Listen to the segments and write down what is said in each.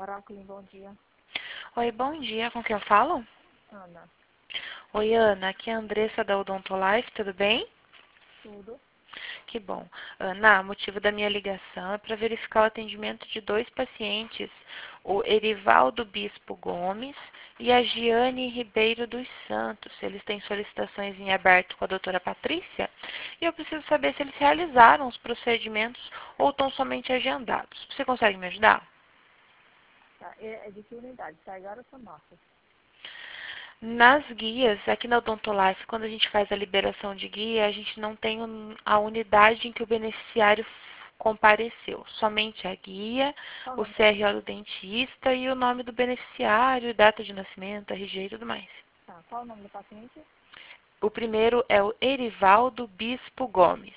Oráculo, bom dia. Oi, bom dia. Com quem eu falo? Ana, Oi, Ana. Aqui é a Andressa da Odontolife. Tudo bem? tudo? Que bom. Ana, o motivo da minha ligação é para verificar o atendimento de dois pacientes, o Erivaldo Bispo Gomes e a Giane Ribeiro dos Santos. Eles têm solicitações em aberto com a doutora Patrícia e eu preciso saber se eles realizaram os procedimentos ou estão somente agendados. Você consegue me ajudar? Tá, é de que unidade? Taigara ou São Marcos? Nas guias, aqui na Odontolife, quando a gente faz a liberação de guia, a gente não tem a unidade em que o beneficiário compareceu. Somente a guia, Qual o o nome? CRO do dentista e o nome do beneficiário, data de nascimento, RG e tudo mais. Tá, qual o nome do paciente? O primeiro é o Erivaldo Bispo Gomes.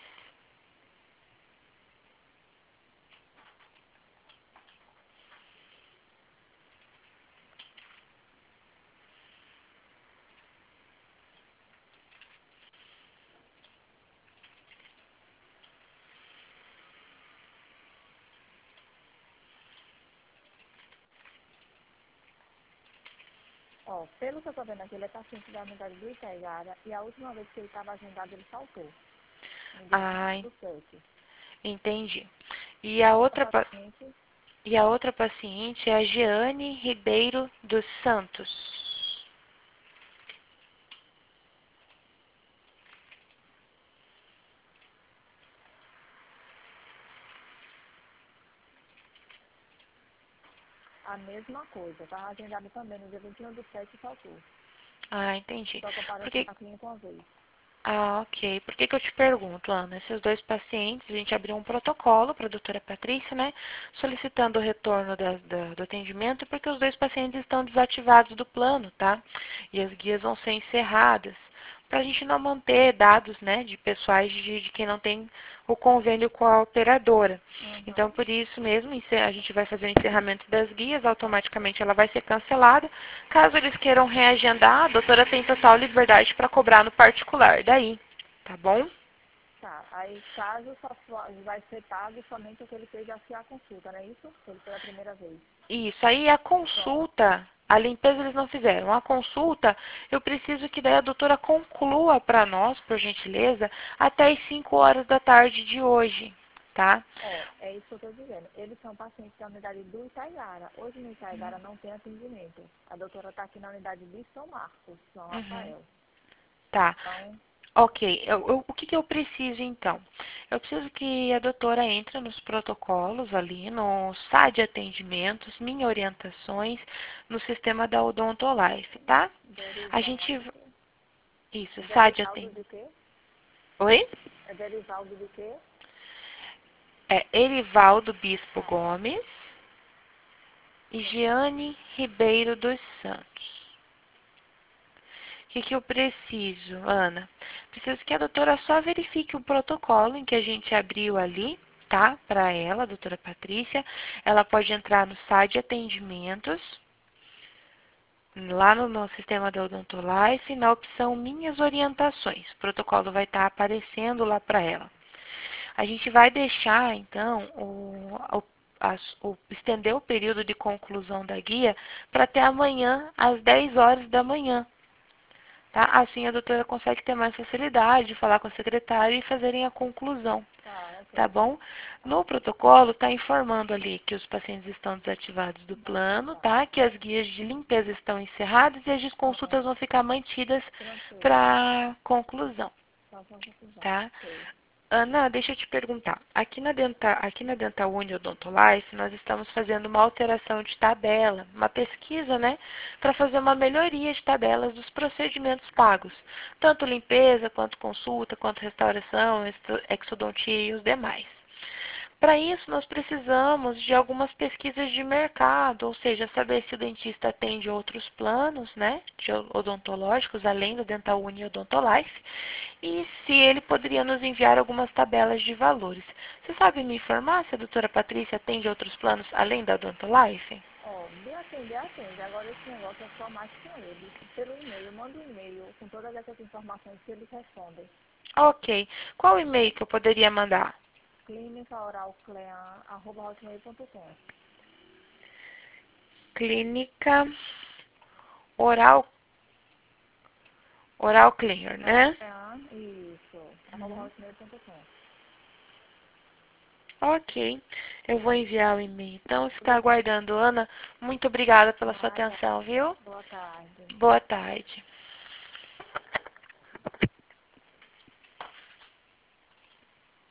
Ó, pelo que eu tô vendo aqui, ele é paciente da unidade do Itaigara e a última vez que ele estava agendado, ele faltou. No dia Ah, 5/7. entendi. E a O outra, paciente, e a outra paciente é a Giane Ribeiro dos Santos. a mesma coisa. Estava agendado também no dia 21/7 e faltou. Ah, entendi. Só que Por apareceu que na clínica uma vez. Ah, ok. Por que eu te pergunto, Ana? Esses dois pacientes, a gente abriu um protocolo para a doutora Patrícia, né? Solicitando o retorno do atendimento, porque os dois pacientes estão desativados do plano, tá? E as guias vão ser encerradas. Para a gente não manter dados, né, de pessoais de quem não tem o convênio com a operadora. Então, Uhum. por isso mesmo, a gente vai fazer o encerramento das guias, automaticamente ela vai ser cancelada. Caso eles queiram reagendar, a doutora tem total liberdade para cobrar no particular. Daí, tá bom? Tá, aí caso vai ser pago somente o que ele fez aqui a consulta, não é isso? Ele foi a primeira vez. Isso. Aí a Pronto. consulta, a limpeza eles não fizeram. A consulta, eu preciso que daí a doutora conclua para nós, por gentileza, até as 5 horas da tarde de hoje, tá? Ó, é isso que eu estou dizendo. Eles são pacientes da unidade do Itaigara. Hoje no Itaigara não tem atendimento. A doutora está aqui na unidade de São Marcos, São Uhum. Rafael. Tá. Então, Ok, o que eu preciso então? Eu preciso que a doutora entre nos protocolos ali, no SAD de atendimentos, minhas orientações, no sistema da Odontolife, tá? A gente. Derivaldo. Isso, SAD de Derivaldo atendimento. de quê? Oi? É Derivaldo de quê? É Erivaldo Bispo Gomes e Giane Ribeiro dos Santos. O que eu preciso, Ana? Preciso que a doutora só verifique o protocolo em que a gente abriu ali, tá? Para ela, a doutora Patrícia. Ela pode entrar no site de atendimentos, lá no sistema da Odontolife, na opção Minhas Orientações. O protocolo vai estar aparecendo lá para ela. A gente vai deixar, então, estender o período de conclusão da guia para até amanhã, às 10 horas da manhã. Tá? Assim a doutora consegue ter mais facilidade de falar com a secretária e fazerem a conclusão. Tá, Tá ok. bom? Tá, No protocolo está informando ali que os pacientes estão desativados do plano, tá. tá? Que as guias de limpeza estão encerradas e as Aham. consultas vão ficar mantidas Tranquilo. para conclusão, Só para confusão. tá? Ok. Ana, deixa eu te perguntar. Aqui na Dental Uni Odontolife, nós estamos fazendo uma alteração de tabela, uma pesquisa, né, para fazer uma melhoria de tabelas dos procedimentos pagos, tanto limpeza, quanto consulta, quanto restauração, exodontia e os demais. Para isso, nós precisamos de algumas pesquisas de mercado, ou seja, saber se o dentista atende outros planos, né, de odontológicos, além do Dental Uni e Odontolife, e se ele poderia nos enviar algumas tabelas de valores. Você sabe me informar se a doutora Patrícia atende outros planos além da Odontolife? Ó, de atender, atende. Agora esse negócio é só mais com eles. Pelo e-mail, manda um e-mail com todas essas informações que eles respondem. Ok. Qual e-mail que eu poderia mandar? Clínicaoralclean@hotmail.com. Clínica Oral Clear, né? Isso. @hotmail.com. Ok, eu vou enviar o e-mail. Então, ficar aguardando. Ana, muito obrigada pela sua atenção, viu? Boa tarde. Boa tarde.